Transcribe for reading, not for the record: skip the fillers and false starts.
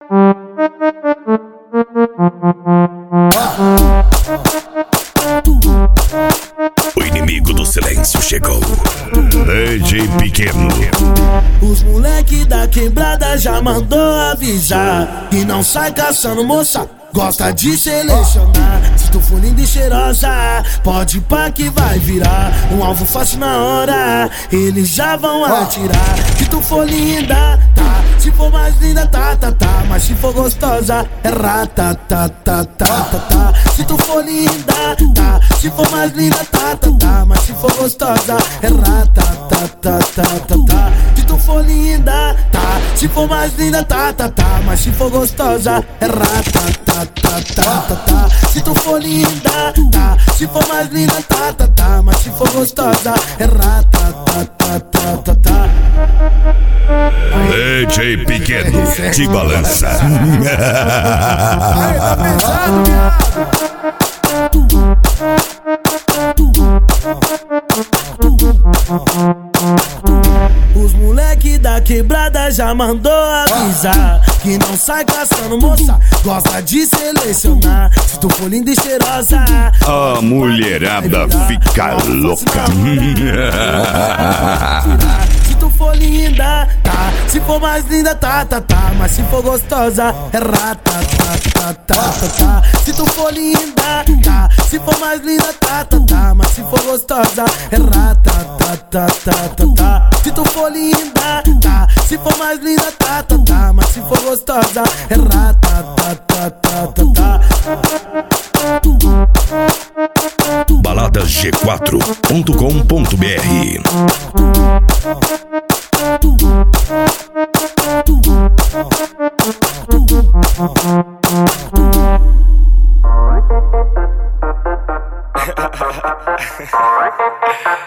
O inimigo do silêncio chegou. DJ Pequeno. Os moleque da quebrada já mandou avisar que não sai caçando moça, gosta de selecionar. Se tu for linda e cheirosa, pode ir pá que vai virar um alvo fácil na hora, eles já vão atirar. Se tu for linda, tá. Se for mais linda, tá. Mas se for gostosa, é rata, tá. Se tu for linda, tá. Se for mais linda, tá. Mas se for gostosa, é rata, tá. Se tu for linda, tá. Se for mais linda, tá. Mas se for gostosa, é rata, tá. Se tu for linda, tá. Se for mais linda, tá. Mas se for gostosa, é rata, tá. DJ Pequeno te balança. Os moleque da quebrada já mandou avisar que não sai caçando moça, gosta de selecionar. Se tu for linda e cheirosa, A mulherada fica louca. se tu for linda, tá. Se for mais linda, tá. Mas se for gostosa, é rata, tá. Se tu for linda, tá. Se for mais linda, tá. Mas se for gostosa, é rata, tá. Se tu for linda, tá. Se for mais linda, tá. Mas se for gostosa, é rata, tá. baladag4.com.br